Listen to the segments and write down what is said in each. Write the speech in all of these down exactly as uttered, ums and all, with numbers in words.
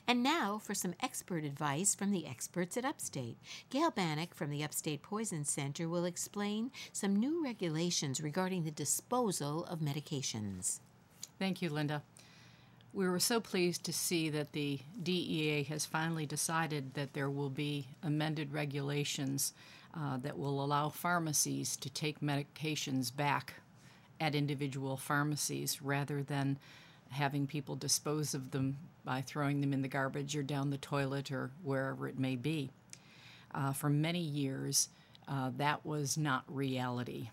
And now for some expert advice from the experts at Upstate. Gail Bannock from the Upstate Poison Center will explain some new regulations regarding the disposal of medications. Thank you, Linda. We were so pleased to see that the D E A has finally decided that there will be amended regulations uh, that will allow pharmacies to take medications back at individual pharmacies rather than having people dispose of them by throwing them in the garbage or down the toilet or wherever it may be. Uh, for many years, uh, that was not reality.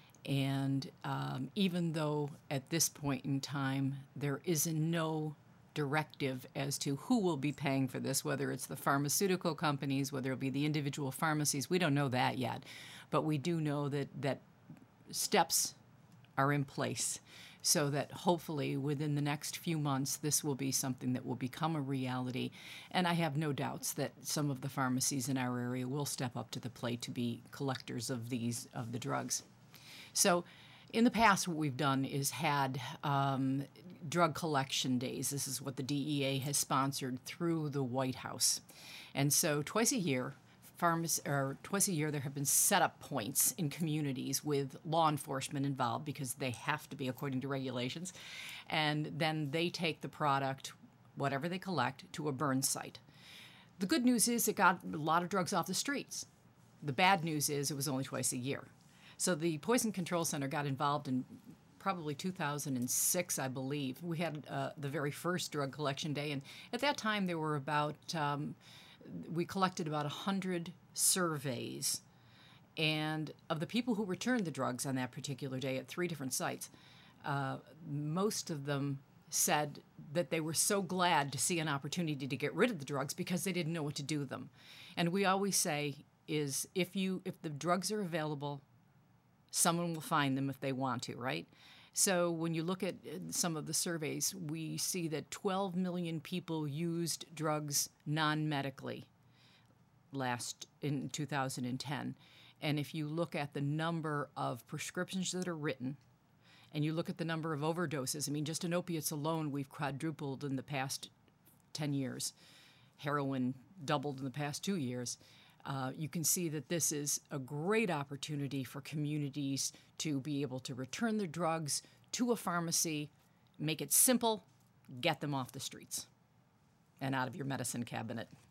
And um, even though at this point in time there is no directive as to who will be paying for this, whether it's the pharmaceutical companies, whether it'll be the individual pharmacies, we don't know that yet. But we do know that, that steps are in place so that hopefully within the next few months this will be something that will become a reality. And I have no doubts that some of the pharmacies in our area will step up to the plate to be collectors of these of the drugs. So in the past, what we've done is had um, drug collection days. This is what the D E A has sponsored through the White House. And so twice a year, Pharmac- or twice a year, there have been set-up points in communities with law enforcement involved because they have to be according to regulations. And then they take the product, whatever they collect, to a burn site. The good news is it got a lot of drugs off the streets. The bad news is it was only twice a year. So the Poison Control Center got involved in probably two thousand six, I believe. We had uh, the very first drug collection day, and at that time there were about... Um, we collected about one hundred surveys, and of the people who returned the drugs on that particular day at three different sites, uh, most of them said that they were so glad to see an opportunity to get rid of the drugs because they didn't know what to do with them. And we always say is if you if the drugs are available, someone will find them if they want to, right? So when you look at some of the surveys, we see that twelve million people used drugs non-medically last in two thousand ten. And if you look at the number of prescriptions that are written, and you look at the number of overdoses, I mean, just in opiates alone, we've quadrupled in the past ten years. Heroin doubled in the past two years. Uh, you can see that this is a great opportunity for communities to be able to return their drugs to a pharmacy, make it simple, get them off the streets and out of your medicine cabinet.